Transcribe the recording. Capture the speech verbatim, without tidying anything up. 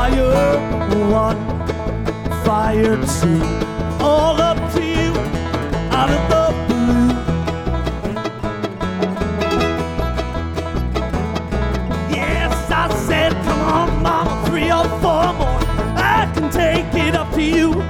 fire one, fire two, all up to you out of the blue. Yes, I said, come on, mama, three or four more. I can take it up to you.